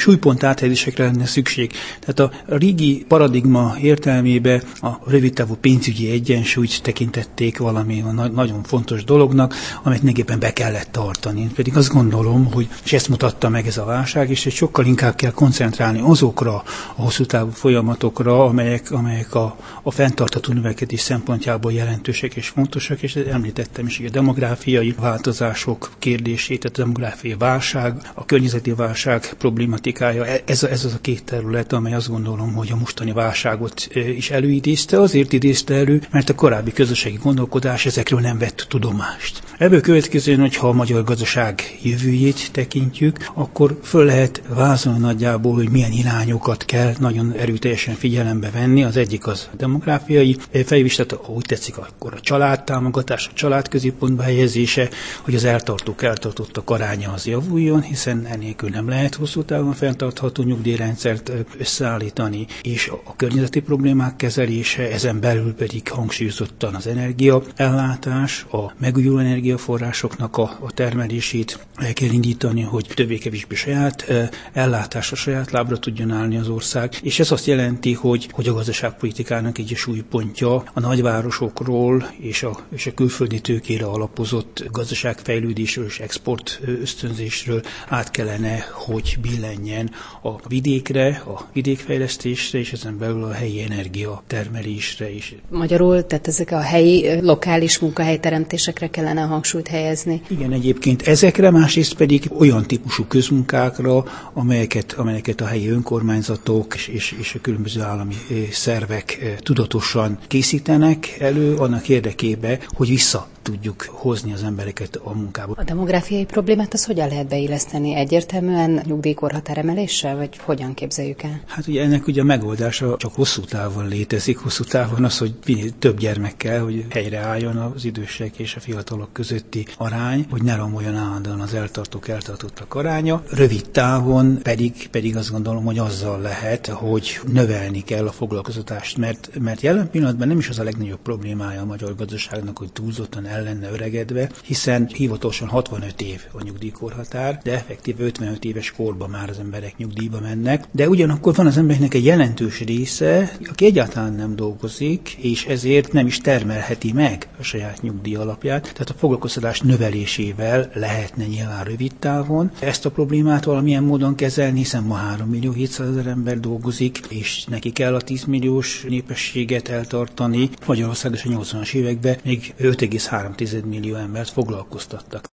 súlypont áthelyezésekre lenne szükség. Tehát a régi paradigma értelmében a rövidtávú pénzügyi egyensúlyt tekintették valami nagyon fontos dolognak, amit mindenképpen be kellett tartani. Én pedig azt gondolom, hogy és ezt mutatta meg ez a válság, és sokkal inkább kell koncentrálni azokra a hosszú távú folyamatokra, amelyek a fenntartható növekedés szempontjából jelentősek és fontosak, és említettem is, hogy a demográfiai változások kérdését, a demográfiai válság, a környezeti válság problématikája, ez az a két terület, amely azt gondolom, hogy a mostani válságot is előidézte, azért idézte elő, mert a korábbi közösségi gondolkodás ezekről nem vett tudomást. Ebből következően, hogyha a magyar gazdaság jövőjét tekintjük, akkor föl lehet vázolni nagyjából, hogy milyen irányokat kell nagyon erőteljesen figyelembe venni. Az egyik az a demográfiai fejlesztés, ahogy tetszik, akkor a családtámogatás, a család középpontba helyezése, hogy az eltartottak aránya az javuljon, hiszen enélkül nem lehet hosszú távon fenntartható nyugdíjrendszert összeállítani, és a környezeti problémák kezelése, ezen belül pedig hangsúlyozottan az energiaellátás, a megújuló energiaforrásoknak a termelését el kell indítani, hogy többé-kevésbé saját ellátásra, saját lábra tudjon állni az ország, és ez azt jelenti, hogy a gazdaságpolitikának egy súlypontja a nagyvárosokról és a külföldi tőkére alapozott gazdaságfejlődésről és export ösztönzésről át kellene, hogy billenjen a vidékre, a vidékfejlesztésre, és ezen belül a helyi energiatermelésre is. Magyarul, tehát ezek a helyi, lokális munkahelyteremtésekre kellene a hangsúlyt helyezni. Igen, egyébként ezekre, másrészt pedig olyan típusú közmunkákra, amelyeket a helyi önkormányzatok és a különböző állami szervek tudatosan készítenek elő annak érdekében, hogy vissza tudjuk hozni az embereket a munkába. A demográfiai problémát az hogyan lehet beilleszteni? Egyértelműen nyugdíjkorhatár emeléssel, vagy hogyan képzeljük el? Hát ugye ennek ugye a megoldása csak hosszú távon létezik. Hosszú távon az, hogy több gyermekkel, hogy helyreálljon az idősek és a fiatalok közötti arány, hogy ne romoljon állandóan az eltartottak aránya. Rövid távon pedig azt gondolom, hogy azzal lehet, hogy növelni kell a foglalkoztatást, mert jelen pillanatban nem is az a legnagyobb problémája a magyar gazdaságnak, hogy túlzottan el lenne öregedve, hiszen hivatalosan 65 év a nyugdíjkorhatár, de effektív 55 éves korban már az emberek nyugdíjba mennek, de ugyanakkor van az embereknek egy jelentős része, aki egyáltalán nem dolgozik, és ezért nem is termelheti meg a saját nyugdíj alapját, tehát a foglalkoztatás növelésével lehetne nyilván rövid távon ezt a problémát valamilyen módon kezelni, hiszen ma 3.700.000 ember dolgozik, és neki kell a 10 milliós népességet eltartani. Magyarországon a 80-as években még 5,3 millió embert foglalkoztattak.